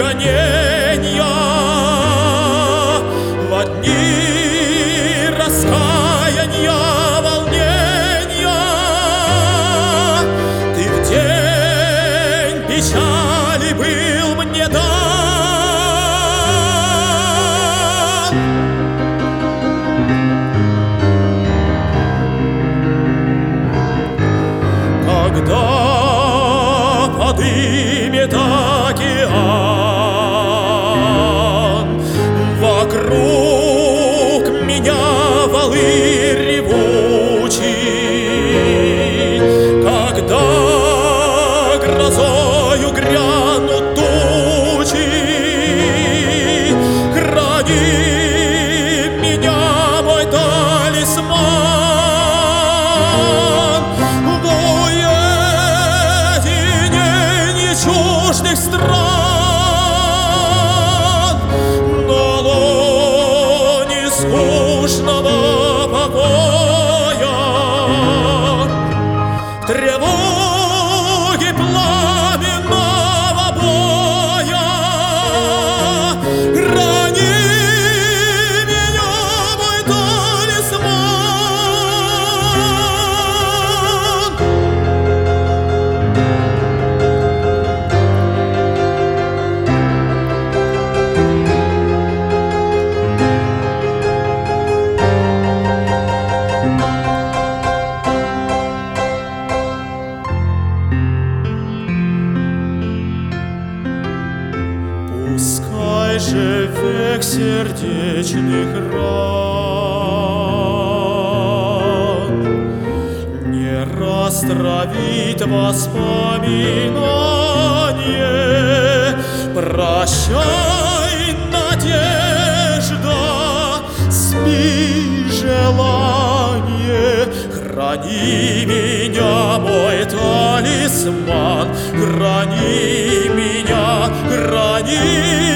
гоненья, во дни раскаяния, волнения, ты в день печали был мне дан. Когда подымет океан, вокруг меня валы ревучие, когда грозою грянут тучи, храни меня, мой талисман, в уединении чуждых стран, на лоне скучного покоя, тревоги пламенного боя, храни меня, мой талисман. Пускай же век сердечных ран не растравит воспоминание. Прощай, надежда, спи, желание, храни меня, мой талисман, храни меня, храни